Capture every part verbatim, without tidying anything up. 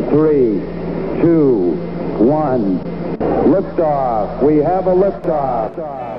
three, two, one. Liftoff. We have a liftoff.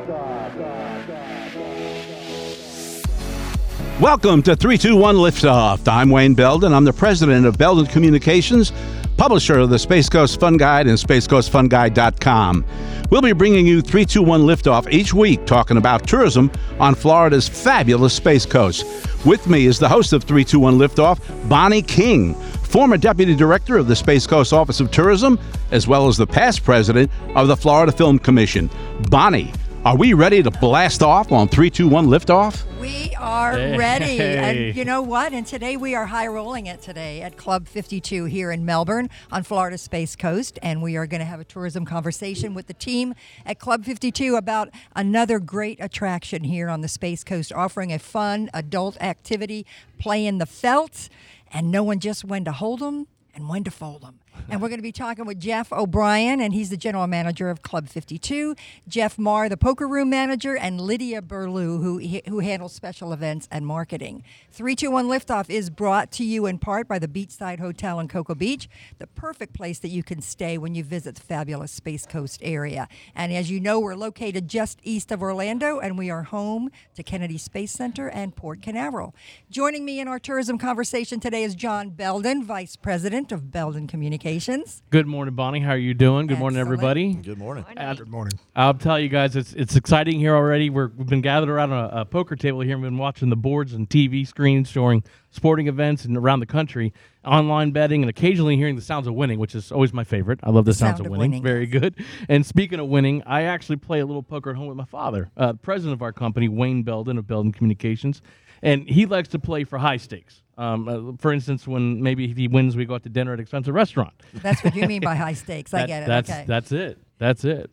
Welcome to three two one Liftoff. I'm Wayne Belden. I'm the president of Belden Communications, publisher of the Space Coast Fun Guide and space coast fun guide dot com. We'll be bringing you three two one Liftoff each week, talking about tourism on Florida's fabulous Space Coast. With me is the host of three two one Liftoff, Bonnie King, former deputy director of the Space Coast Office of Tourism, as well as the past president of the Florida Film Commission. Bonnie, are we ready to blast off on three two one Liftoff? We are hey. ready. And you know what? And today we are high rolling it today at Club fifty-two here in Melbourne on Florida's Space Coast. And we are going to have a tourism conversation with the team at Club fifty-two about another great attraction here on the Space Coast, offering a fun adult activity, playing the felt, and knowing just when to hold them and when to fold them. And we're going to be talking with Jeff O'Brien, and he's the general manager of Club fifty-two, Jeff Marr, the poker room manager, and Lydia Berlew, who who handles special events and marketing. three two one Liftoff is brought to you in part by the Beachside Hotel in Cocoa Beach, the perfect place that you can stay when you visit the fabulous Space Coast area. And as you know, we're located just east of Orlando, and we are home to Kennedy Space Center and Port Canaveral. Joining me in our tourism conversation today is John Belden, Vice President of Belden Communications. Good morning, Bonnie. How are you doing? Good morning, Excellent. everybody. Good morning. Uh, Good morning. I'll tell you guys, it's it's exciting here already. We're, we've been gathered around a, a poker table here and been watching the boards and T V screens showing sporting events and around the country, online betting, and occasionally hearing the sounds of winning, which is always my favorite. I love the, the sounds sound of of winning. winning. Very good. And speaking of winning, I actually play a little poker at home with my father, uh, president of our company, Wayne Belden of Belden Communications, and he likes to play for high stakes. Um, uh, for instance, when maybe if he wins, we go out to dinner at an expensive restaurant. That's what you mean by high stakes. I That- get it. That's, Okay. that's it. That's it.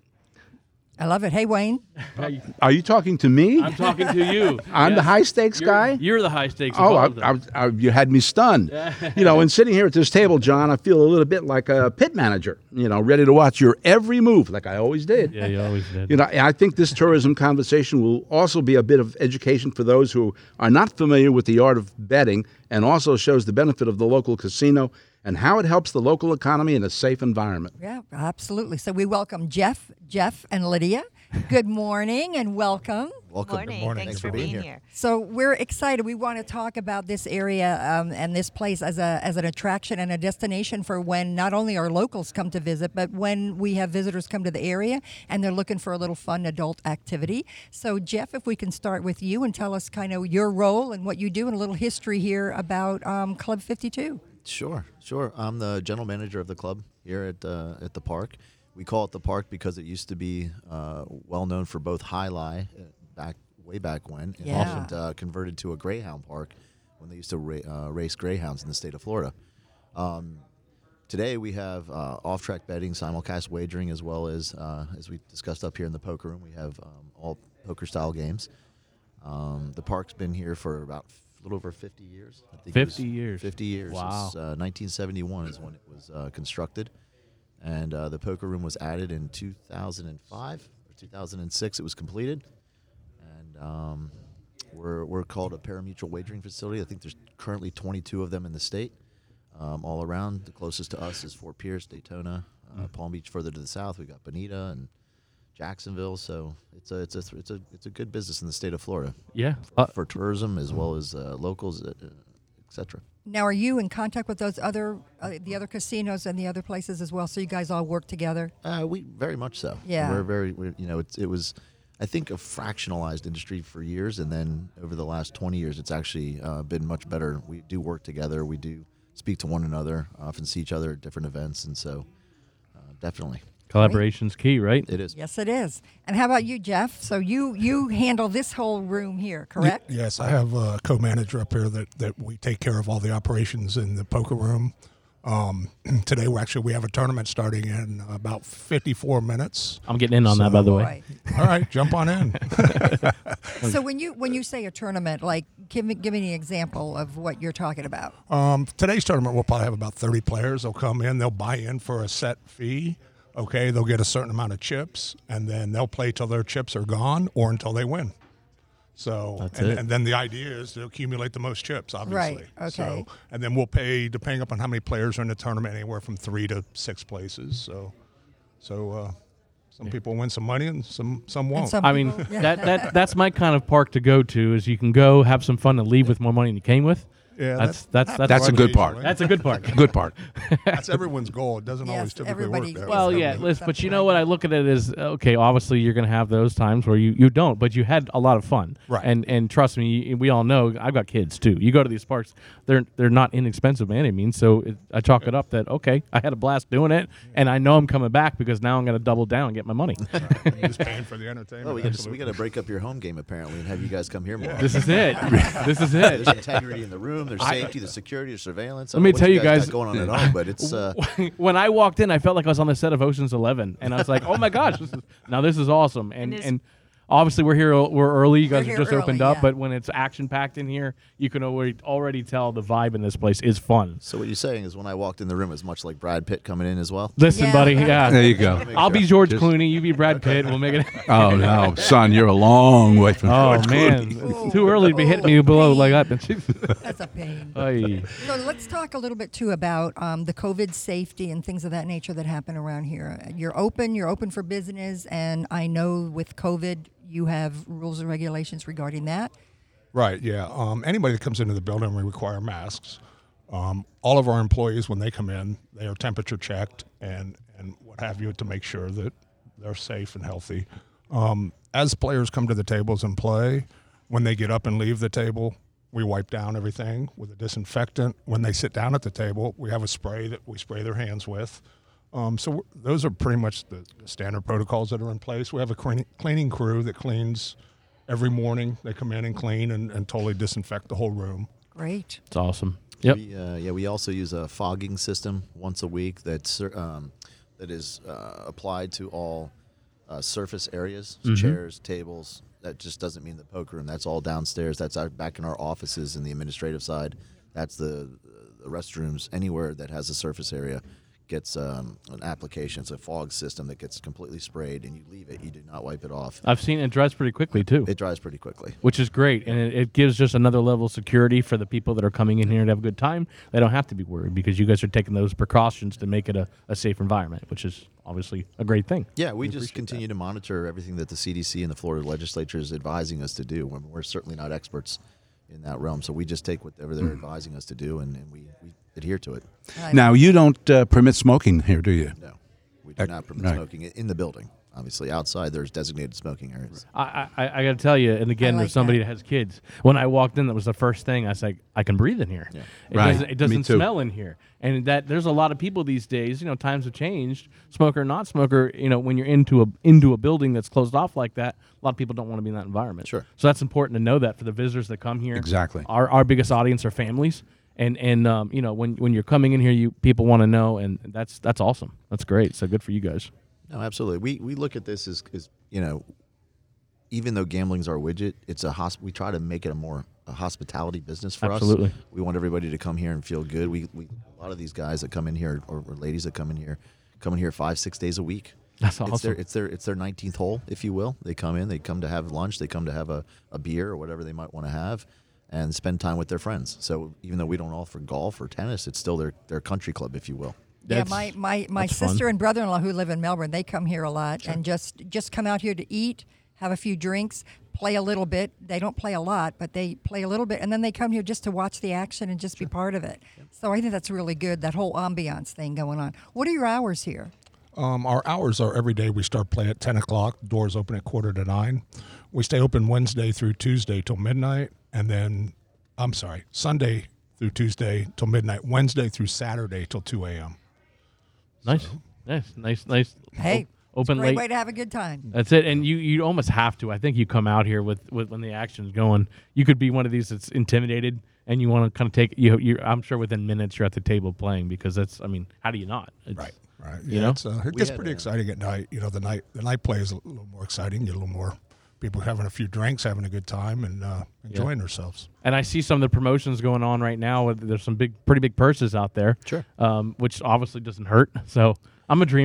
I love it. Hey, Wayne. Are you talking to me? I'm talking to you. I'm the Yes. high stakes You're- guy? You're the high stakes. Oh, of all I, of them. I, I, you had me stunned. You know, and sitting here at this table, John, I feel a little bit like a pit manager, you know, ready to watch your every move like I always did. Yeah, you always did. You know, I think this tourism conversation will also be a bit of education for those who are not familiar with the art of betting, and also shows the benefit of the local casino and how it helps the local economy in a safe environment. Yeah, absolutely. So we welcome Jeff, Jeff and Lydia. Good morning and welcome. Welcome. Morning. Good morning. Thanks, Thanks for being here. here. So we're excited. We want to talk about this area um, and this place as a as an attraction and a destination for when not only our locals come to visit, but when we have visitors come to the area and they're looking for a little fun adult activity. So Jeff, if we can start with you and tell us kind of your role and what you do and a little history here about um, Club fifty-two. Sure, sure. I'm the general manager of the club here at uh, at the park. We call it the park because it used to be uh, well known for both High Lie uh, back way back when, and Yeah. also uh, converted to a greyhound park when they used to ra- uh, race greyhounds in the state of Florida. Um, today we have uh, off-track betting, simulcast wagering, as well as uh, as we discussed up here in the poker room. We have um, all poker-style games. Um, the park's been here for about a little over fifty years. I think it was fifty years. fifty years. Wow. It's, uh, nineteen seventy-one is when it was uh, constructed. And uh, the poker room was added in two thousand five or two thousand six. It was completed, and um, we're we're called a parimutuel wagering facility. I think there's currently twenty-two of them in the state, um, all around. The closest to us is Fort Pierce, Daytona, uh, mm. Palm Beach. Further to the south, we got Bonita and Jacksonville. So it's a it's a it's a it's a good business in the state of Florida. Yeah. for, Uh, for tourism as well as uh, locals, uh, et cetera. Now, are you in contact with those other uh, the other casinos and the other places as well? So you guys all work together? Uh, we very much so. Yeah. we're very. We're, you know, it's, it was, I think, a fractionalized industry for years, and then over the last twenty years, it's actually uh, been much better. We do work together. We do speak to one another. Often see each other at different events, and so uh, definitely Collaboration's key, right? it is. Yes, it is. And how about you, Jeff? So you you handle this whole room here, correct? Y- Yes, I have a co-manager up here that, that we take care of all the operations in the poker room. Um, today, we actually we have a tournament starting in about fifty-four minutes. I'm getting in on that, by the way. Right. All right, jump on in. So when you when you say a tournament, like give me give me an example of what you're talking about. Um, today's tournament, we'll probably have about thirty players. They'll come in, they'll buy in for a set fee. Okay, they'll get a certain amount of chips, and then they'll play till their chips are gone or until they win. So, That's and, it. and then the idea is to accumulate the most chips, obviously. Right, okay. So, and then we'll pay, depending upon how many players are in the tournament, anywhere from three to six places. So, so uh, some people win some money and some some won't. And some I mean, people- yeah. that, that that's my kind of park to go to. Is you can go have some fun and leave with more money than you came with. yeah, That's that that's happens that's That's a good part. occasionally. that's a good part. Good part. That's everyone's goal. It doesn't Yes, always typically everybody- work that Well, way. yeah, Something- Liz, but you something know like what? that. I look at it as okay. Obviously, you're going to have those times where you, you don't, but you had a lot of fun, Right. And and trust me, we all know. I've got kids too. You go to these parks; they're they're not inexpensive by any means. So it, I chalk it up that okay, I had a blast doing it, and I know I'm coming back because now I'm going to double down and get my money. You're just paying for the entertainment. Oh, we got to we absolutely. got to break up your home game apparently and have you guys come here more. This is it. This is it. There's integrity in the room. There's safety, the security, the surveillance. I Let don't me know what tell you guys- got going on at all, but it's uh, When I walked in, I felt like I was on the set of Ocean's Eleven, and I was like, "Oh my gosh, this is, now this is awesome!" And And and, is- obviously we're here, we're early. You guys We're are here just opened early, up, yeah. but when it's action packed in here, you can already already tell the vibe in this place is fun. so what you're saying is when I walked in the room, it was much like Brad Pitt coming in as well. Listen, Yeah. buddy, yeah. There you go. I'll be George Clooney, you be Brad Pitt. We'll make it. Oh no, son, you're a long way from. Oh George man, Clooney. it's too early to be hitting me below like that. That's a pain. Ay. So let's talk a little bit too about um, the COVID safety and things of that nature that happen around here. You're open, you're open for business, and I know with COVID you have rules and regulations regarding that. Right, yeah. Um, anybody that comes into the building, we require masks. Um, all of our employees, when they come in, they are temperature checked and, and what have you to make sure that they're safe and healthy. Um, as players come to the tables and play, when they get up and leave the table, we wipe down everything with a disinfectant. When they sit down at the table, we have a spray that we spray their hands with. Um, so we're- those are pretty much the, the standard protocols that are in place. We have a cleaning, cleaning crew that cleans every morning. They come in and clean and, and totally disinfect the whole room. Great. It's awesome. Yep. We, uh, yeah, we also use a fogging system once a week that's um, that is uh, applied to all uh, surface areas, so chairs, tables. That just doesn't mean the poker room. That's all downstairs. That's our, back in our offices in the administrative side. That's the, the restrooms. Anywhere that has a surface area gets um, an application. It's a fog system that gets completely sprayed, and you leave it. You do not wipe it off. I've seen it dries pretty quickly too. It dries pretty quickly. Which is great, and it, it gives just another level of security for the people that are coming in here to have a good time. They don't have to be worried because you guys are taking those precautions to make it a, a safe environment, which is obviously a great thing. Yeah, we just continue to monitor everything that the C D C and the Florida legislature is advising us to do. We're, we're certainly not experts in that realm, so we just take whatever they're advising us to do, and, and we, we adhere to it. I- Now you don't uh, permit smoking here, do you? No, we do Uh, not permit right. smoking i- in the building. Obviously, outside there's designated smoking areas. I, I, I got to tell you, and again, I like there's somebody that. that. has kids. When I walked in, that was the first thing I was like, I can breathe in here. Yeah. It Right. doesn't, it Me doesn't too. smell in here, and that there's a lot of people these days. You know, times have changed. Smoker, not smoker. You know, when you're into a into a building that's closed off like that, a lot of people don't want to be in that environment. Sure. So that's important to know that for the visitors that come here. Exactly. Our our biggest audience are families. And and um, you know, when when you're coming in here, you people want to know, and that's that's awesome. That's great. So good for you guys. No, absolutely. We we look at this as, as you know, even though gambling's our widget, it's a hosp- we try to make it a more a hospitality business for Absolutely. us. We want everybody to come here and feel good. We, we a lot of these guys that come in here, or, or ladies that come in here, come in here five six days a week. That's It's awesome. their it's their it's their nineteenth hole, if you will. They come in, they come to have lunch, they come to have a, a beer or whatever they might want to have, and spend time with their friends. So even though we don't offer golf or tennis, it's still their their country club, if you will. Yeah, That's- my my, my that's fun. sister and brother-in-law who live in Melbourne, they come here a lot and just just come out here to eat, have a few drinks, play a little bit. They don't play a lot, but they play a little bit, and then they come here just to watch the action and just be part of it. So I think that's really good, that whole ambiance thing going on. What are your hours here? Um, our hours are every day we start play at ten o'clock. Doors open at quarter to nine. We stay open Wednesday through Tuesday till midnight, and then, I'm sorry, Sunday through Tuesday till midnight, Wednesday through Saturday till two a.m. Nice, nice, nice, nice. Hey, O- open Great late. way to have a good time. That's it, and you you almost have to. I think you come out here with, with when the action's going. You could be one of these that's intimidated, and you want to kind of take you. You, I'm sure within minutes you're at the table playing because that's. I mean, how do you not? It's, Right, right. You Yeah, know? it's, uh, it We gets had pretty a- exciting at night. You know, the night the night play is a little more exciting. You get a little more people having a few drinks, having a good time, and uh, enjoying themselves. And I see some of the promotions going on right now. with- There's some big, pretty big purses out there. Sure. Um, which obviously doesn't hurt. So I'm a dreamer.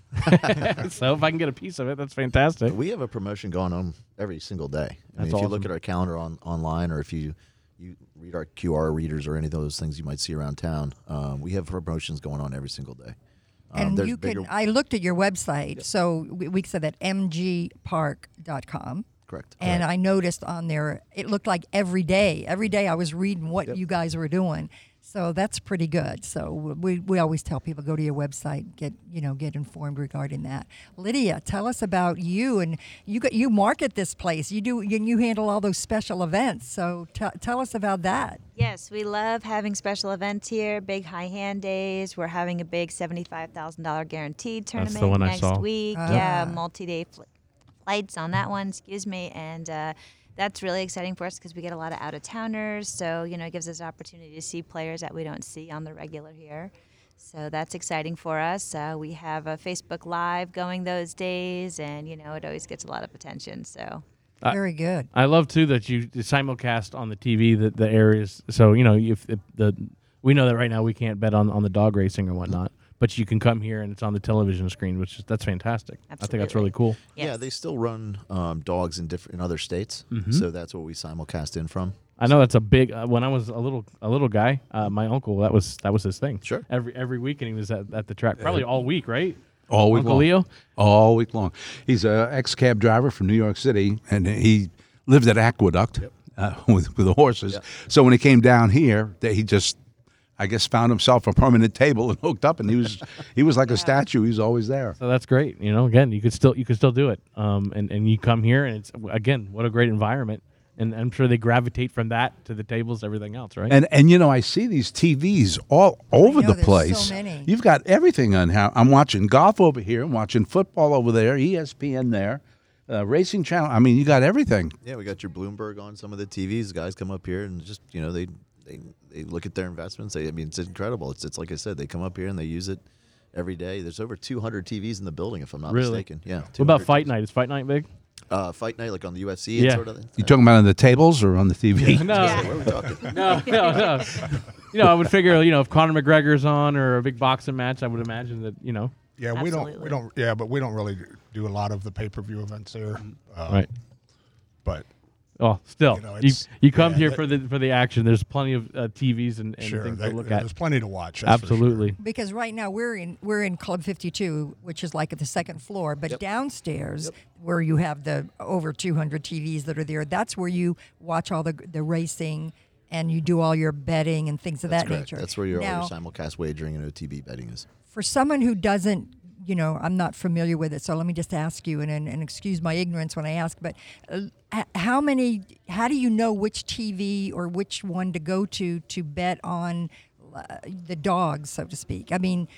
So if I can get a piece of it, that's fantastic. We have a promotion going on every single day. I mean, That's if you look awesome. at our calendar on online, or if you you read our Q R readers or any of those things you might see around town, um, we have promotions going on every single day. Um, And there's you bigger- can, I looked at your website, so we, we said that m g park dot com. correct. And I noticed on there, it looked like every day, every day I was reading what you guys were doing. So that's pretty good. So we, we always tell people, go to your website, get, you know, get informed regarding that. Lydia, tell us about you. And you got, you market this place. You do, you, you handle all those special events. So t- tell us about that. Yes, we love having special events here, big high hand days. We're having a big seventy-five thousand dollars guaranteed tournament the one I next saw. week. Ah. Yeah, multi-day fl- flights on that one, excuse me. And uh, that's really exciting for us because we get a lot of out-of-towners. So, you know, it gives us an opportunity to see players that we don't see on the regular here. So that's exciting for us. Uh, we have a Facebook Live going those days, and, you know, it always gets a lot of attention. So I- Very good. I love too that you simulcast on the T V the, the areas. So you know, if, if the we know that right now we can't bet on, on the dog racing or whatnot, but you can come here and it's on the television screen, which is that's fantastic. I think that's Absolutely. really cool. yes. Yeah, they still run um, dogs in different in other states, Mm-hmm. so that's what we simulcast in from. I know that's a big. Uh, when I was a little a little guy, uh, my uncle that was that was his thing. Sure. Every every weekend he was at, at the track, probably all week, right? All week Uncle long. Leo? All week long. He's a ex-cab driver from New York City, and he lived at Aqueduct uh, with, with the horses. Yep. So when he came down here, that he just, I guess, found himself a permanent table and hooked up, and he was he was like a statue. He was always there. So that's great. You know, again, you could still you could still do it. Um, and and you come here and it's again, what a great environment. And I'm sure they gravitate from that to the tables, everything else, right? And and you know, I see these T Vs all over know, the there's place. so many. You've got everything on how I'm watching golf over here, I'm watching football over there, E S P N there, uh, racing channel. I mean, you got everything. Yeah, we got your Bloomberg on some of the T Vs. Guys come up here and just you know they they, they look at their investments. They, I mean, it's incredible. It's it's like I said, they come up here and they use it every day. There's over two hundred T Vs in the building, if I'm not Really? mistaken. Yeah. What about two hundred fight T Vs. night? Is fight night big? Uh, fight night, like on the U F C Yeah. and sort of thing. You talking about on the tables or on the T V? No, Where are we talking? no, no, no. You know, I would figure, you know, if Conor McGregor's on or a big boxing match, I would imagine that, you know, Yeah, we don't. We Absolutely. don't. Yeah, but we don't really do a lot of the pay per view events there. Uh, right. But Oh, still, You know, you it's- you come yeah, here that- for the for the action. There's plenty of uh, T Vs and, and sure, things they- to look at. there's plenty to watch. that's for sure. Absolutely. Because right now we're in we're in Club fifty-two, which is like at the second floor, but Yep. downstairs where you have the over two hundred T Vs that are there, that's where you watch all the the racing and you do all your betting and things of That's that correct. nature. That's where your, now, all your simulcast wagering and O T B betting is. for someone who doesn't, you know, I'm not familiar with it, so let me just ask you, and and, and excuse my ignorance when I ask, but uh, h- how many, how do you know which T V or which one to go to to bet on uh, the dogs, so to speak? I mean,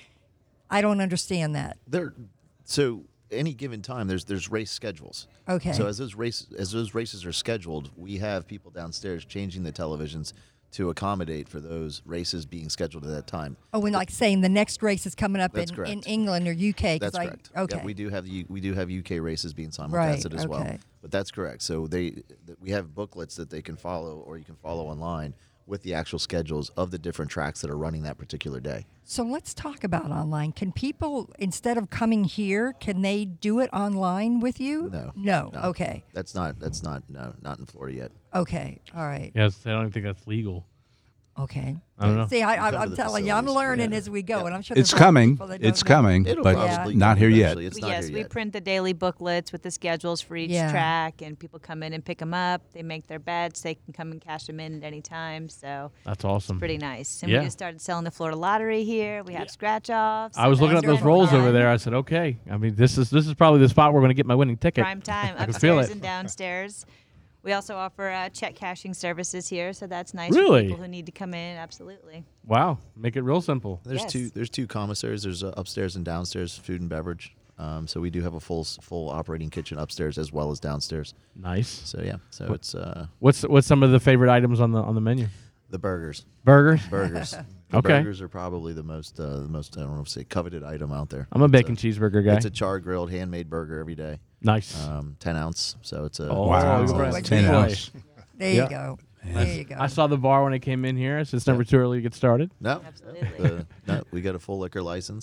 I don't understand that. There, so any given time, there's there's race schedules. Okay. So as those race as those races are scheduled, we have people downstairs changing the televisions to accommodate for those races being scheduled at that time. Oh, and like saying the next race is coming up That's in, correct. in England or U K. 'cause That's I, correct. Okay. Yeah, we do have U- we do have U K races being simulcasted Right, as well. okay. But that's correct. So they th- we have booklets that they can follow, or you can follow online with the actual schedules of the different tracks that are running that particular day. So let's talk about online. Can people, instead of coming here, can they do it online with you? No. No. No. Okay. That's not that's not no not in Florida yet. Okay. All right. Yes, I don't even think that's legal. Okay. I don't know. See, I, I, Come to I'm the telling you, I'm facilities. learning Yeah. as we go, Yeah. and I'm sure It's there's a lot of coming. people that don't It's know. coming, It'll but probably not come here yet. eventually. It's not yes, here we yet. print the daily booklets with the schedules for each Yeah. track, and people come in and pick them up. They make their bets. They can come and cash them in at any time. So That's awesome. pretty nice. And Yeah. we just started selling the Florida lottery here. We have scratch offs. I was looking at That's those right. rolls over Yeah. there. I said, okay. I mean, this is this is probably the spot where we're going to get my winning ticket. prime time I can feel upstairs it. and downstairs. We also offer uh, check cashing services here, so that's nice Really? for people who need to come in. Absolutely. Wow, make it real simple. There's Yes. two. There's two commissaries. There's uh, upstairs and downstairs food and beverage. Um, so we do have a full s- full operating kitchen upstairs as well as downstairs. Nice. So yeah. So it's uh, What's what's some of the favorite items on the on the menu? the burgers. Burgers. Burgers. The Okay. Burgers are probably the most uh, the most I don't know if say coveted item out there. I'm a It's bacon cheeseburger guy. It's a char grilled handmade burger every day. Nice. Um, ten ounce. So it's a Oh, Wow. you're right. What ten you- ounce. There Yeah. you go. There you go. I saw the bar when I came in here. So it's never too early to get started. no. Absolutely. The, no, we got a full liquor license,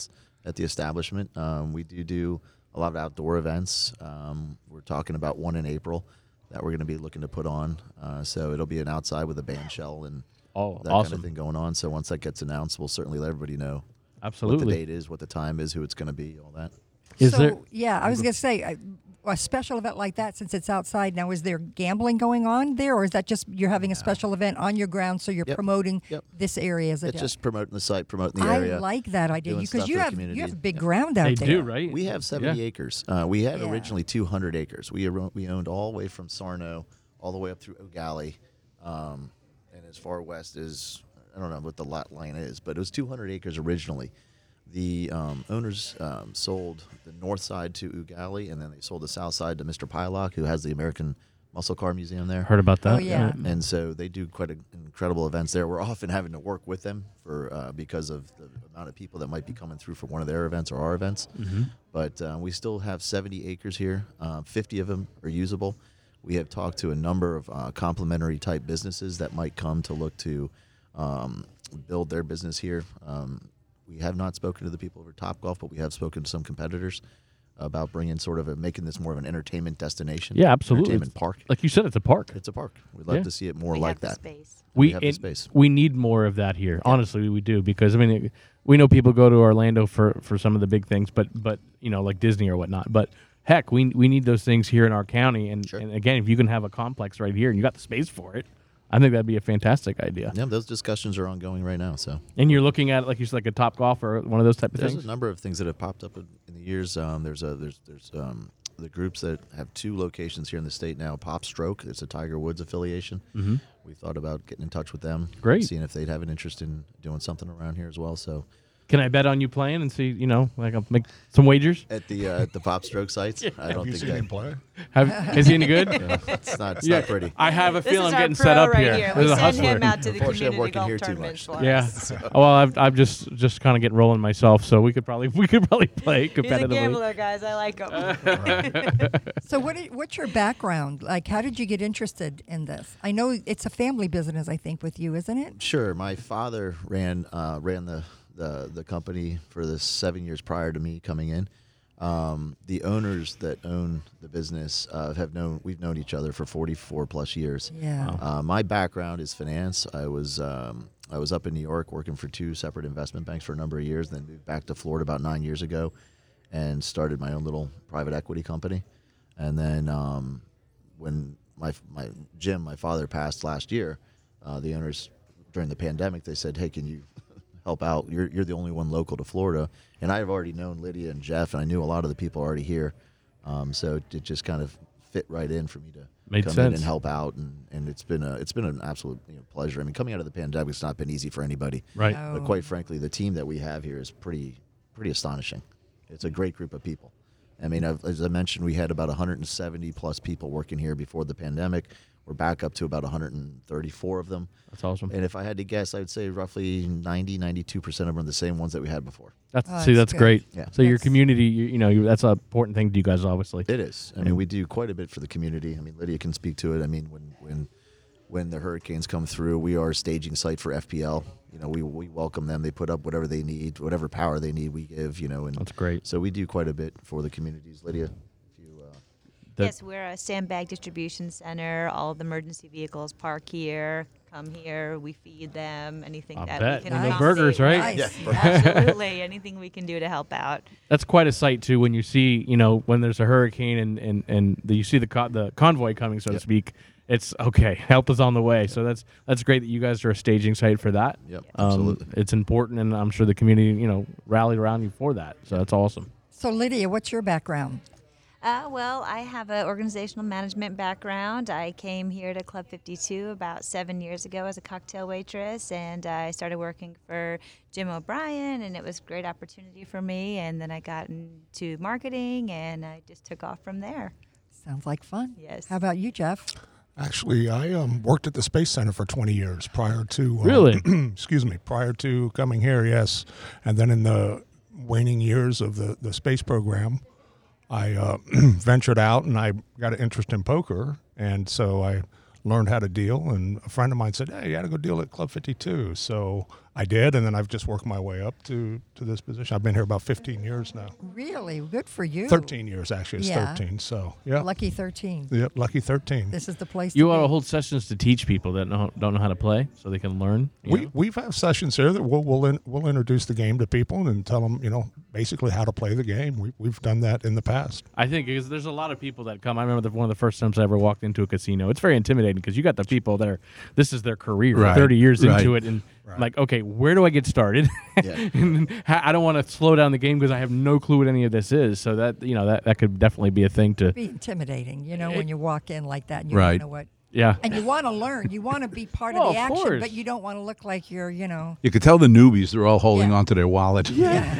at the establishment. Um, we do do a lot of outdoor events. Um, we're talking about one in April that we're going to be looking to put on. Uh, so it'll be an outside with a band shell and Oh, that awesome. kind of thing going on. So once that gets announced, we'll certainly let everybody know Absolutely. what the date is, what the time is, who it's going to be, all that. Is so, there- yeah, I was going to say, a, a special event like that, since it's outside now, is there gambling going on there, or is that just you're having a special event on your ground, so you're Yep. promoting Yep. this area as a It's deck? just promoting the site, promoting the I area. like that idea doing because stuff you for the have community. you have a big Yep. ground out They there. do, right? We have seventy Yeah. acres. Uh, we had Yeah. originally two hundred acres. We aro- we owned all the way from Sarno all the way up through O'Galley, um, and as far west as I don't know what the lot line is, but it was two hundred acres originally. The um, owners um, sold the north side to O'Galley, and then they sold the south side to Mister Pylock, who has the American Muscle Car Museum there. Heard about that? Oh, yeah. And so they do quite a, incredible events there. We're often having to work with them for uh, because of the amount of people that might be coming through for one of their events or our events. Mm-hmm. But uh, we still have seventy acres here. Uh, fifty of them are usable. We have talked to a number of uh, complementary type businesses that might come to look to um, build their business here. Um, we have not spoken to the people over Topgolf, but we have spoken to some competitors about bringing sort of a, making this more of an entertainment destination. Yeah, absolutely. Entertainment park. Like you said, it's a park. It's a park. We'd love Yeah. to see it more We like have the that. space. We We have the and space. we need more of that here. Honestly, we do because I mean, we know people go to Orlando for, for some of the big things, but but you know, like Disney or whatnot. But heck, we we need those things here in our county. And, Sure. and again, if you can have a complex right here and you got the space for it, I think that'd be a fantastic idea. Yeah, those discussions are ongoing right now. So And you're looking at it like you said, like a Top Golf or one of those type of there's things. a number of things that have popped up in, in the years. Um, there's a there's there's um, the groups that have two locations here in the state now. Pop Stroke, it's a Tiger Woods affiliation. Mm-hmm. We thought about getting in touch with them, Great. seeing if they'd have an interest in doing something around here as well. So Can I bet on you playing and see? You know, like I'll make some wagers. at the uh, at the Pop Stroke sites, I Have don't you think seen him that play? Have, is he any good? yeah, it's not it's Yeah. not pretty. I have a This feeling is I'm our getting pro set up right here. here. There's We a send hustler. him out to the Unfortunately, I'm community working golf here too tournaments much. for Yeah. us. Well, I've, I'm just just kind of getting rolling myself, so we could probably we could probably play He's a competitively. gambler, guys. I like him. So what? i- What's your background? Like, how did you get interested in this? I know it's a family business, I think, with you, isn't it? Sure. My father ran uh, ran the, the the company for the seven years prior to me coming in. Um, the owners that own the business uh, have known we've known each other for forty-four plus years. Yeah. Uh, my background is finance. I was um, I was up in New York working for two separate investment banks for a number of years. Then moved back to Florida about nine years ago, and started my own little private equity company. And then um, when my my Jim, my father, passed last year, uh, the owners during the pandemic they said, "Hey, can you help out? You're you're the only one local to Florida." And I've already known Lydia and Jeff, and I knew a lot of the people already here. Um, so it, it just kind of fit right in for me to Made come in sense. and help out, and, and it's been a it's been an absolute you know, pleasure. I mean, coming out of the pandemic, it's not been easy for anybody. Right. No. But quite frankly, the team that we have here is pretty pretty astonishing. It's a great group of people. I mean, I've, as I mentioned, we had about one hundred seventy plus people working here before the pandemic. We're back up to about one hundred thirty-four of them. That's awesome. And if I had to guess, I'd say roughly ninety, ninety-two percent of them are the same ones that we had before. That's Oh, see, that's that's good. great. Yeah. So your That's- community, you, you know, you, that's an important thing to you guys, obviously. It is. I mean, we do quite a bit for the community. I mean, Lydia can speak to it. I mean, when when when the hurricanes come through, we are a staging site for F P L. You know, we we welcome them. They put up whatever they need, whatever power they need, we give. You know, and That's great. so we do quite a bit for the communities. Lydia, if you. Uh, That- Yes, we're a sandbag distribution center. All of the emergency vehicles park here, come here. We feed them. Anything I that bet. we And can no accommodate. burgers, right? Nice. Yeah. Absolutely. Anything we can do to help out. That's quite a sight too when you see, you know, when there's a hurricane and and and the, you see the co- the convoy coming, so to Yep. speak. It's okay. Help is on the way. So that's that's great that you guys are a staging site for that. Yep, Um, absolutely. It's important, and I'm sure the community, you know, rallied around you for that. So that's awesome. So Lydia, what's your background? Uh, well, I have an organizational management background. I came here to Club fifty-two about seven years ago as a cocktail waitress, and I started working for Jim O'Brien, and it was a great opportunity for me. And then I got into marketing, and I just took off from there. Sounds like fun. Yes. How about you, Jeff? Actually, I um, worked at the Space Center for twenty years prior to. Uh, Really? excuse me. Prior to coming here, yes. And then in the waning years of the, the space program, I uh, ventured out and I got an interest in poker. And so I learned how to deal. And a friend of mine said, "Hey, you got to go deal at Club fifty-two." So I did, and then I've just worked my way up to, to this position. I've been here about fifteen years now. Really? Good for you. thirteen years, actually. It's Yeah. thirteen, so, yeah. Lucky thirteen. Yep, lucky thirteen. This is the place You to ought to be. hold sessions to teach people that know, don't know how to play, so they can learn. you We know? we've had sessions here that we'll we'll, in, we'll introduce the game to people and tell them, you know, basically how to play the game. We we've done that in the past. I think because there's a lot of people that come. I remember the, one of the first times I ever walked into a casino. It's very intimidating because you got the people that are this is their career, Right, thirty years right. into it, and like, okay, where do I get started? Yeah. And ha- I don't want to slow down the game because I have no clue what any of this is. So that you know that that could definitely be a thing to. Be intimidating, you know, when you walk in like that and you Right. don't know what. Yeah. And you want to learn. You want to be part Well, of the of action, course. but you don't want to look like you're, you know. You could tell the newbies, they're all holding Yeah. onto their wallet.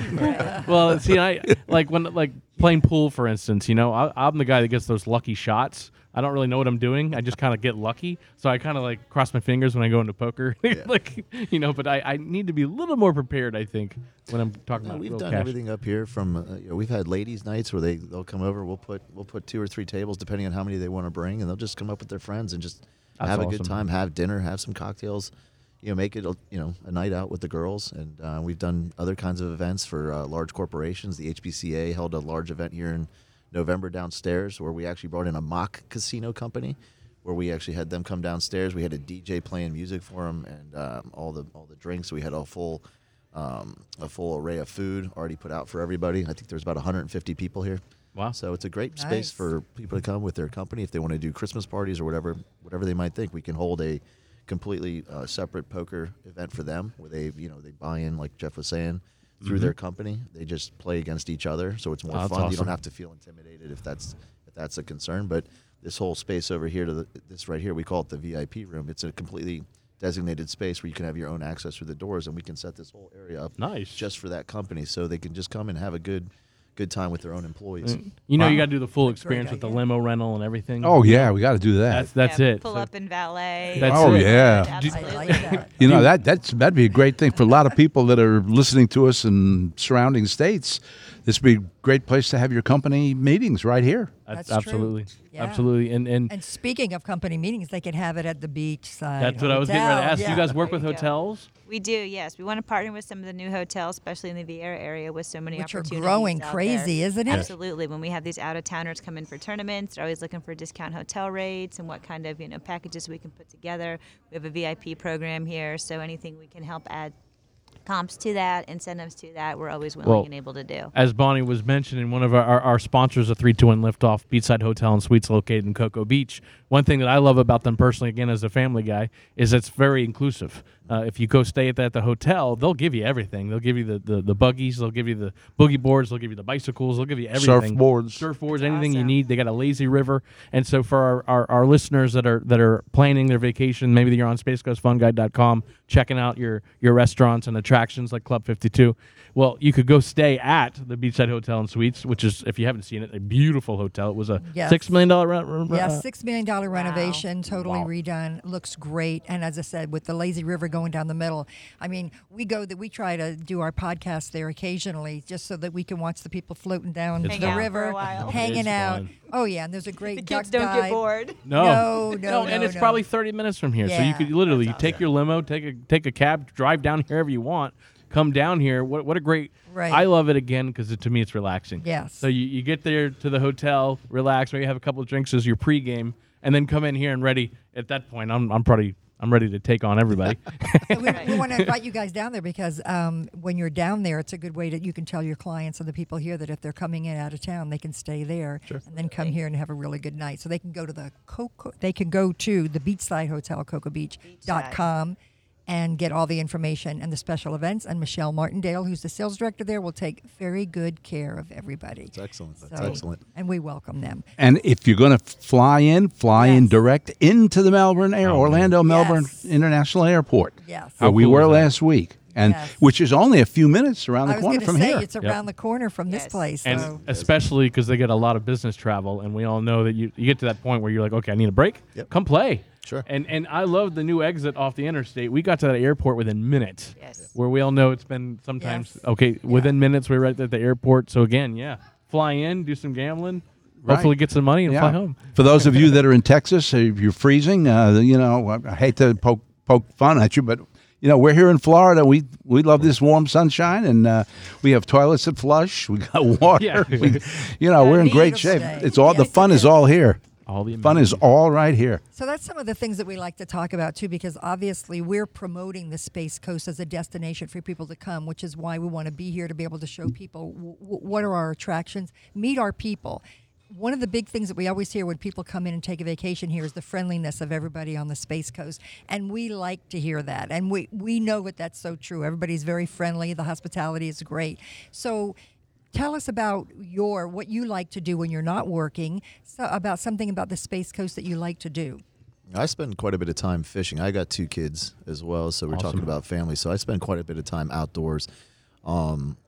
Well, see, I like when like playing pool, for instance. You know, I, I'm the guy that gets those lucky shots. I don't really know what I'm doing. I just kind of get lucky. So I kind of like cross my fingers when I go into poker. like, you know, but I, I need to be a little more prepared, I think, when I'm talking No, about we've real done cash. everything up here from uh, you know, we've had ladies' nights where they they'll come over. We'll put we'll put two or three tables depending on how many they want to bring, and they'll just come up with their friends and just That's have a awesome. good time, have dinner, have some cocktails. You know, make it a, you know a night out with the girls. And uh, we've done other kinds of events for uh, large corporations. The H B C A held a large event here in November downstairs where we actually brought in a mock casino company, where we actually had them come downstairs. We had a D J playing music for them and um, all the all the drinks. We had a full um, a full array of food already put out for everybody. I think there's about one hundred fifty people here. Wow. So it's a great Nice. space for people to come with their company if they want to do Christmas parties or whatever whatever they might think. We can hold a completely uh, separate poker event for them where they you know they buy in, like Jeff was saying, through their company. They just play against each other, so it's more Oh, that's fun. You awesome. don't have to feel intimidated if that's if that's a concern. But this whole space over here, to the, this right here, we call it the V I P room. It's a completely designated space where you can have your own access through the doors, and we can set this whole area up Nice. just for that company, so they can just come and have a good good time with their own employees. You know, Wow. you got to do the full experience with the idea. limo rental and everything. Oh, yeah, we got to do that. That's that's Yeah, it. Pull So- up in valet. That's Oh, it. yeah. I Absolutely. like that. You know, that that's that'd be a great thing for a lot of people that are listening to us in surrounding states. This would be a great place to have your company meetings right here. That's, That's true. absolutely, Yeah. absolutely, and and And speaking of company meetings, they could have it at the beachside. that's what I was getting ready to hotel. ask. Yeah. You guys work There with you go. hotels? We do, yes. We want to partner with some of the new hotels, especially in the Viera area, with so many Which are opportunities. growing out crazy, there. isn't it? Absolutely. When we have these out-of-towners come in for tournaments, they're always looking for discount hotel rates and what kind of you know packages we can put together. We have a V I P program here, so anything we can help add comps to that, incentives to that, we're always willing Well, and able to do. As Bonnie was mentioning, one of our, our, our sponsors, a three two one Liftoff Beachside Hotel and Suites located in Cocoa Beach. One thing that I love about them personally, again, as a family guy, is it's very inclusive. Uh, if you go stay at the, at the hotel, they'll give you everything. They'll give you the, the, the buggies, they'll give you the boogie boards, they'll give you the bicycles, they'll give you everything. Surfboards. Surfboards, anything you Awesome. need. They got a lazy river. And so for our, our, our listeners that are that are planning their vacation, maybe you're on space coast fun guide dot com, checking out your, your restaurants and attractions like Club fifty-two. Well, you could go stay at the Beachside Hotel and Suites, which is, if you haven't seen it, a beautiful hotel. It was a Yes. six million dollar rent. Yeah, uh, six million dollar renovation, totally Wow. redone. Looks great, and as I said, with the lazy river going down the middle, I mean, we go that we try to do our podcast there occasionally, just so that we can watch the people floating down Hang the out for river, a while. hanging It's out. fun. Oh yeah, and there's a great The duck kids don't dive. get bored. No, No, no, and no, it's no. probably thirty minutes from here, so you Yeah, could literally you that's take your limo, take a take a cab, drive down wherever you want, come down here. What what a great! Right. I love it again because to me it's relaxing. Yes. So you, you get there to the hotel, relax, maybe have a couple of drinks as your pregame, and then come in here and ready. At that point, I'm I'm probably I'm ready to take on everybody. So we, we want to invite you guys down there because um, when you're down there, it's a good way that you can tell your clients and the people here that if they're coming in out of town, they can stay there and then come here and have a really good night. So they can go to the Coco, they can go to the Beachside Hotel, cocoa beach dot com, and get all the information and the special events. And Michelle Martindale, who's the sales director there, will take very good care of everybody. That's excellent. That's So- excellent. And we welcome them. And if you're going to fly in, fly in Yes. direct into the Melbourne Air, Orlando Melbourne Yes. International Airport. Yes. Uh, we cool were is that? last week, and Yes. which is only a few minutes around I the was corner going to from say here. it's around the corner from this Yes. place. And So. especially because they get a lot of business travel, and we all know that you, you get to that point where you're like, okay, I need a break. Yep. Come play. Sure. And and I love the new exit off the interstate. We got to that airport within minutes. Yes. Where we all know it's been sometimes Yes. okay within minutes we're right at the airport. So again, yeah, fly in, do some gambling, Right. hopefully get some money and Yeah. fly home. For those of you that are in Texas, if you're freezing, uh, you know, I hate to poke poke fun at you, but you know, we're here in Florida. We we love this warm sunshine, and uh, we have toilets that flush. We got water. Yeah. we, you know, we're in great Beautiful shape. day. It's all the Yes, fun it is is. all here. All the Fun is amenities. all right here. So that's some of the things that we like to talk about too, because obviously we're promoting the Space Coast as a destination for people to come, which is why we want to be here to be able to show people w- w- what are our attractions, meet our people. One of the big things that we always hear when people come in and take a vacation here is the friendliness of everybody on the Space Coast, and we like to hear that, and we we know that that's so true. Everybody's very friendly. The hospitality is great. So. Tell us about your what you like to do when you're not working. So about something about the Space Coast that you like to do. I spend quite a bit of time fishing. I got two kids as well, so we're Awesome. talking about family. So I spend quite a bit of time outdoors. Um,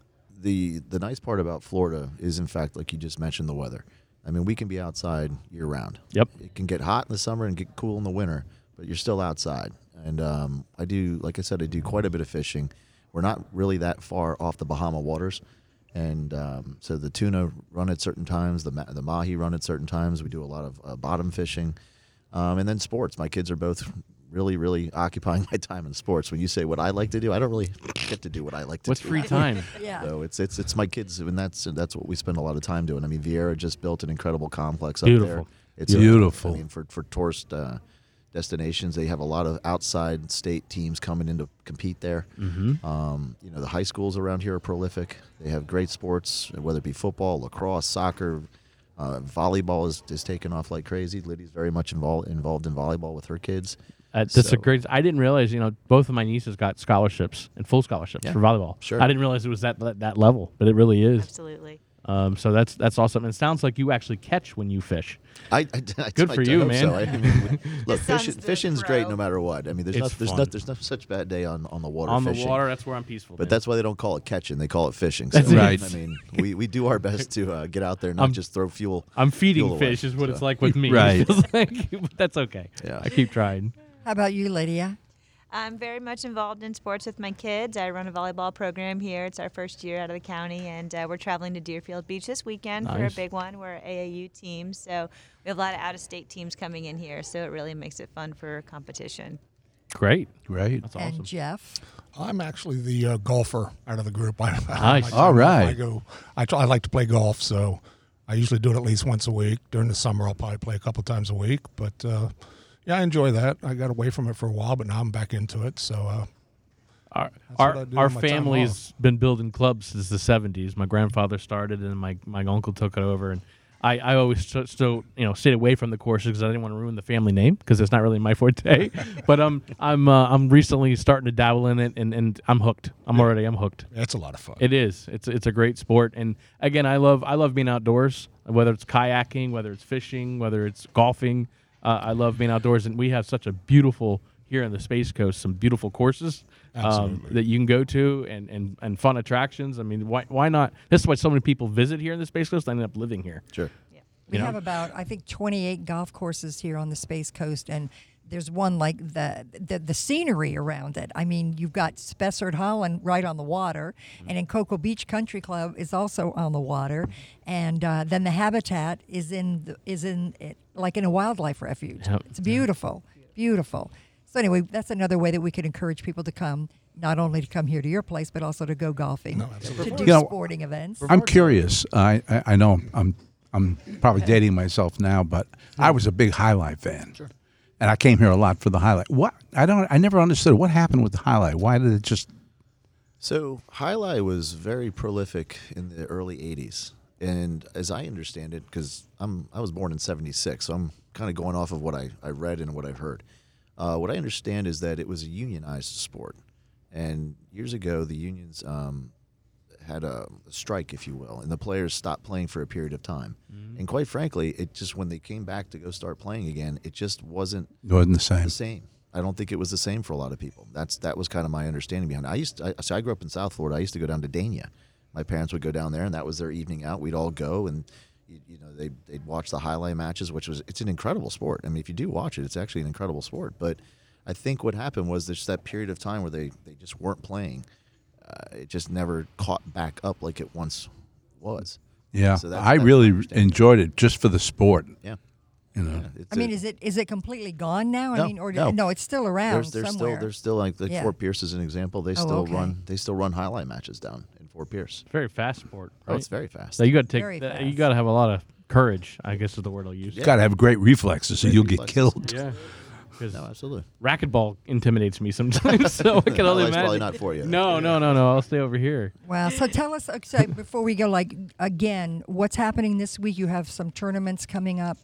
the the nice part about Florida is, in fact, like you just mentioned, the weather. I mean, we can be outside year round. Yep. It can get hot in the summer and get cool in the winter, but you're still outside. And um, I do, like I said, I do quite a bit of fishing. We're not really that far off the Bahama waters. And um, so the tuna run at certain times, the ma- the mahi run at certain times. We do a lot of uh, bottom fishing, um, and then sports. My kids are both really, really occupying my time in sports. When you say what I like to do, I don't really get to do what I like to What's do. free time? Yeah. So it's it's it's my kids, and that's that's what we spend a lot of time doing. I mean, Vieira just built an incredible complex up Beautiful. there. It's Beautiful. I mean, for for tourist uh, destinations, they have a lot of outside state teams coming in to compete there. Mm-hmm. Um, you know, the high schools around here are prolific. They have great sports, whether it be football, lacrosse, soccer. Uh, volleyball is, is taking off like crazy. Lydia's very much involved involved in volleyball with her kids. Uh, that's So- a great. I didn't realize, you know, both of my nieces got scholarships and full scholarships Yeah, for volleyball. sure. I didn't realize it was that that, that level, but it really is. Absolutely. Um, so that's that's awesome. And it sounds like you actually catch when you fish. I, I, I Good I for do you, hope man. So. I mean, look, son's fishing, the fishing's great pro. no matter what. I mean, there's It's not, there's fun. not there's not such bad day on, on the water On fishing. the water, that's where I'm peaceful. But man. that's why they don't call it catching; they call it fishing. So, That's it. Right. I mean, we, we do our best to uh, get out there, and not I'm- just throw fuel. I'm feeding fuel away. fish is what it's So, like with me. Right. It feels like, but that's okay. Yeah. I keep trying. How about you, Lydia? I'm very much involved in sports with my kids. I run a volleyball program here. It's our first year out of the county, and uh, we're traveling to Deerfield Beach this weekend for a Nice. big one. We're an A A U team, so we have a lot of out-of-state teams coming in here, so it really makes it fun for competition. Great. Great. That's awesome. And Jeff? I'm actually the uh, golfer out of the group. I, Nice. I, All right. I go. I, try, I like to play golf, so I usually do it at least once a week. During the summer, I'll probably play a couple times a week. But uh, yeah, I enjoy that. I got away from it for a while, but now I'm back into it. So uh, Our what our, I do our on my time family's been building clubs since the seventies. My grandfather started, and my, my uncle took it over. And I, I always st- still you know stayed away from the courses because I didn't want to ruin the family name because it's not really my forte. But um, I'm uh, I'm recently starting to dabble in it, and, and I'm hooked. I'm already I'm hooked. it's a lot of fun. It is. It's it's a great sport, and again, I love I love being outdoors. Whether it's kayaking, whether it's fishing, whether it's golfing, uh, I love being outdoors, and we have such a beautiful here in the Space Coast, some beautiful courses um, Absolutely. that you can go to, and, and, and fun attractions. I mean, why why not? This is why so many people visit here in the Space Coast. And end up living here. Sure. We You know? have about, I think, twenty-eight golf courses here on the Space Coast, and there's one like the, the the scenery around it. I mean, you've got Spessard Holland right on the water, and in Cocoa Beach Country Club is also on the water, and uh, then the Habitat is in the, is in it, like in a wildlife refuge. Yep. It's beautiful, beautiful. So anyway, that's another way that we could encourage people to come, not only to come here to your place, but also to go golfing, to do You know, sporting events. I'm curious. I, I I know I'm I'm probably dating myself now, but I was a big Highlight fan, and I came here a lot for the Highlight. What I don't I never understood what happened with the Highlight. Why did it just? So Highlight was very prolific in the early eighties, and as I understand it, because I'm I was born in seventy-six, so I'm kind of going off of what I, I read and what I've heard. Uh, what I understand is that it was a unionized sport, and years ago the unions um, had a, a strike, if you will, and the players stopped playing for a period of time. Mm-hmm. And quite frankly, it just when they came back to go start playing again, it just wasn't It wasn't the same. the same. I don't think it was the same for a lot of people. That's that was kind of my understanding behind it. I used to, I, so I grew up in South Florida. I used to go down to Dania. My parents would go down there, and that was their evening out. We'd all go, and you, you know they they'd watch the highlight matches, which was it's an incredible sport. I mean, if you do watch it, it's actually an incredible sport. But I think what happened was there's that period of time where they, they just weren't playing. Uh, it just never caught back up like it once was. Yeah, So that's- I that's really my understanding. enjoyed it just for the sport. Yeah. You know, Yeah, it's I mean, a- is it is it completely gone now? I No, mean, or no. no, it's still around there's, there's somewhere. still there's still like, like Yeah. Fort Pierce is an example. They Oh, still okay. run they still run highlight matches down in Fort Pierce. It's very fast sport. Oh, Right? it's very fast. So you got to Very take. that- fast. You got to have a lot of courage. I guess is the word I'll use. you got to have great reflexes, or Great you'll get reflexes. killed. Yeah. Because No, absolutely. racquetball intimidates me sometimes, so I can only Highlight's imagine. probably not for you. No, no, no, no. I'll stay over here. Wow. So tell us, uh, so before we go, like, again, what's happening this week? You have some tournaments coming up,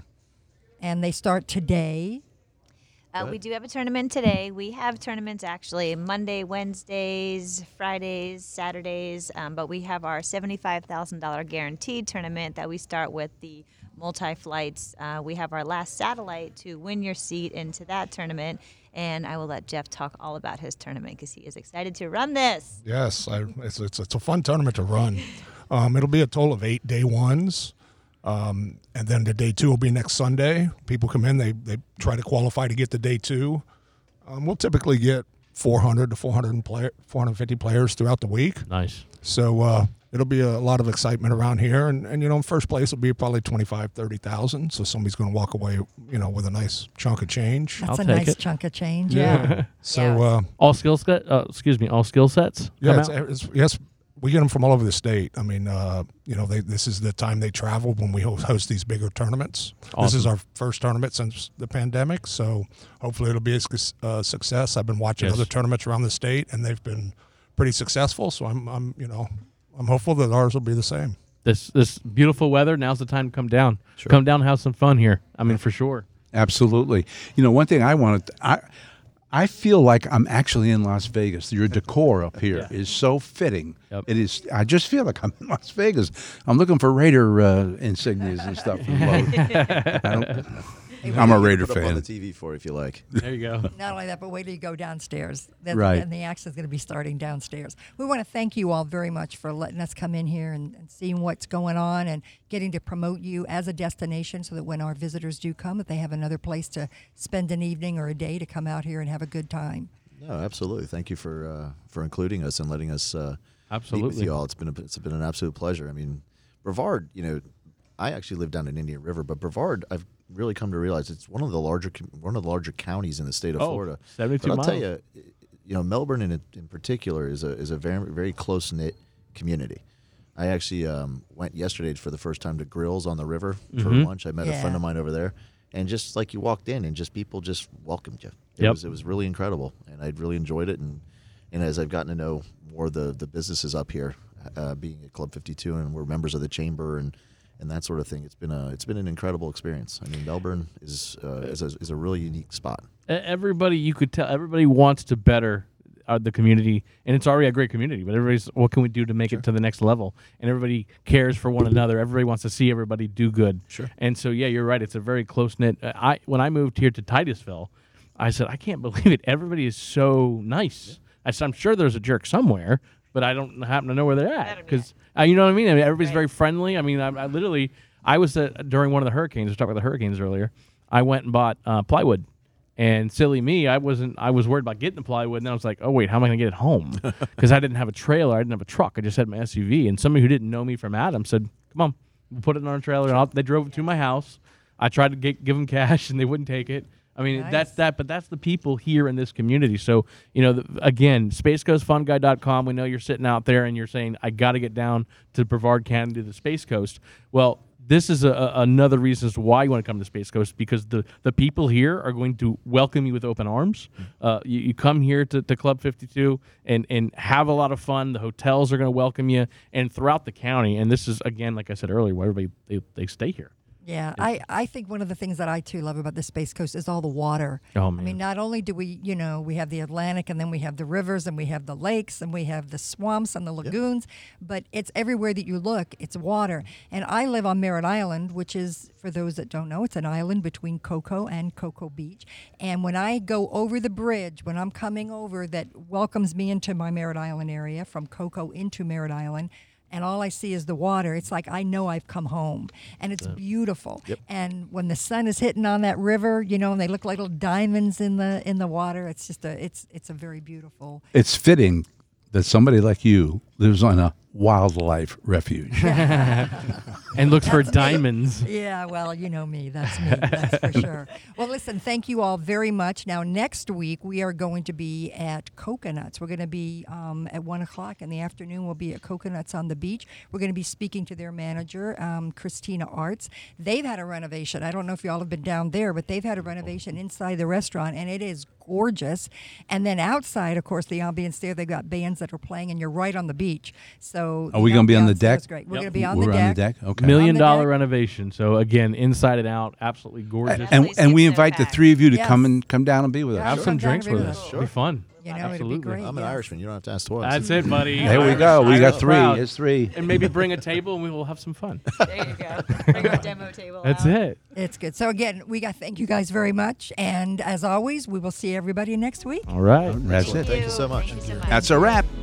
and they start today. Uh, we do have a tournament today. We have tournaments actually Monday, Wednesdays, Fridays, Saturdays, um, but we have our seventy-five thousand dollars guaranteed tournament that we start with the multi-flights. Uh, we have our last satellite to win your seat into that tournament, and I will let Jeff talk all about his tournament because he is excited to run this. Yes, I, it's, it's it's a fun tournament to run. Um, it'll be a total of eight day ones, um, and then the day two will be next Sunday. People come in, they they try to qualify to get the day two. Um, we'll typically get four hundred to four hundred player, four hundred fifty players throughout the week. Nice. So uh, it'll be a lot of excitement around here, and, and you know, in first place will be probably twenty-five, thirty thousand. So somebody's going to walk away, you know, with a nice chunk of change. That's I'll a take nice it. chunk of change. Yeah. So Yeah. uh, All skill set. Uh, excuse me. All skill sets. yeah, come it's, out? it's, yes, we get them from all over the state. I mean, uh, you know, they, this is the time they travel when we ho- host these bigger tournaments. This is Awesome. our first tournament since the pandemic, so hopefully it'll be a suc- uh, success. I've been watching Yes. other tournaments around the state, and they've been pretty successful. So I'm, I'm, you know, I'm hopeful that ours will be the same. This this beautiful weather. Now's the time to come down. Come down and have some fun here. I mean, for sure. Absolutely. You know, one thing I wanted, I I feel like I'm actually in Las Vegas. Your decor up here is so fitting. Yep. It is. I just feel like I'm in Las Vegas. I'm looking for Raider uh, insignias and stuff. to load. I don't, I'm a Raider Put up on the fan. T V for it if you like. There you go. Not only that, but wait till you go downstairs. Then, Right. then the action is going to be starting downstairs. We want to thank you all very much for letting us come in here and, and seeing what's going on and getting to promote you as a destination so that when our visitors do come, that they have another place to spend an evening or a day to come out here and have a good time. No, absolutely. Thank you for uh, for including us and letting us uh, meet with Absolutely. you all. It's been a, it's been an absolute pleasure. I mean, Brevard, you know, I actually live down in Indian River, but Brevard, I've really come to realize it's one of the larger com- one of the larger counties in the state of Oh, Florida. seventy-two but I'll miles. tell you, you know, Melbourne in in particular is a is a very very close knit community. I actually um, went yesterday for the first time to Grills on the River for Mhm. lunch. I met a Yeah. friend of mine over there, and just like you walked in, and just people just welcomed you. It Yep. was it was really incredible, and I really enjoyed it. And and as I've gotten to know more of the the businesses up here, uh, being at Club fifty-two, and we're members of the chamber and. And that sort of thing. It's been a it's been an incredible experience. I mean, Melbourne is uh, is, a, is a really unique spot. E- Everybody, you could tell, everybody wants to better uh, the community, and it's already a great community. But everybody's, what can we do to make it to the next level? And everybody cares for one another. Everybody wants to see everybody do good. Sure. And so, yeah, you're right. It's a very close knit. Uh, I when I moved here to Titusville, I said, I can't believe it. Everybody is so nice. I said, I'm sure there's a jerk somewhere, but I don't happen to know where they're at Better be because uh, you know what I mean. I mean, everybody's Right. very friendly. I mean, I, I literally, I was uh, during one of the hurricanes. We talked about the hurricanes earlier. I went and bought uh, plywood. And silly me, I wasn't. I was worried about getting the plywood, and then I was like, "Oh wait, how am I going to get it home?" Because I didn't have a trailer, I didn't have a truck. I just had my S U V. And somebody who didn't know me from Adam said, "Come on, we'll put it on our trailer." And I'll, they drove it to my house. I tried to get, give them cash, and they wouldn't take it. I mean, Nice. that's that. But that's the people here in this community. So you know, the, again, space coast fun guy dot com. We know you're sitting out there and you're saying, "I got to get down to Brevard County to the Space Coast." Well, this is a, a, another reason as to why you want to come to Space Coast, because the, the people here are going to welcome you with open arms. Uh, you, you come here to, to Club fifty-two and, and have a lot of fun. The hotels are going to welcome you, and throughout the county. And this is, again, like I said earlier, why everybody they, they stay here. Yeah, I, I think one of the things that I too love about the Space Coast is all the water. Oh, I man. mean, not only do we, you know, we have the Atlantic and then we have the rivers and we have the lakes and we have the swamps and the lagoons, but it's everywhere that you look, it's water. And I live on Merritt Island, which is, for those that don't know, it's an island between Cocoa and Cocoa Beach. And when I go over the bridge, when I'm coming over that welcomes me into my Merritt Island area from Cocoa into Merritt Island, and all I see is the water, it's like I know I've come home. And it's beautiful. Yep. And when the sun is hitting on that river, you know, and they look like little diamonds in the in the water, it's just a it's it's a very beautiful. It's fitting that somebody like you lives on a wildlife refuge. And looks for diamonds. Yeah, well, you know me. That's me. That's for sure. Well, listen, thank you all very much. Now, next week, we are going to be at Coconuts. We're going to be um, at one o'clock in the afternoon. We'll be at Coconuts on the beach. We're going to be speaking to their manager, um, Christina Arts. They've had a renovation. I don't know if you all have been down there, but they've had a renovation inside the restaurant, and it is gorgeous. And then outside, of course, the ambience there, they've got bands that are playing, and you're right on the beach. So Are we going to be on the ambiance there deck? is great. We're Yep. going to be on We're the on deck. the deck. Okay. Million On the dollar deck. renovation. So again, inside and out, absolutely gorgeous. And Always and we seems so invite the packed. three of you to Yes. come and come down and be with Yeah, us. Have sure. some Come down drinks and with visit us. us. It'll be fun. You know, it'd be Absolutely. great. I'm an yes. Irishman. You don't have to ask twice. That's it, buddy. There we Irish- go. We got Irish three. crowd. It's three. And maybe bring a table and we will have some fun. There you go. Bring our demo table That's out. it. It's good. So again, we got thank you guys very much, and as always, we will see everybody next week. All right. That's it. Thank you so much. Thank you so much. That's a wrap.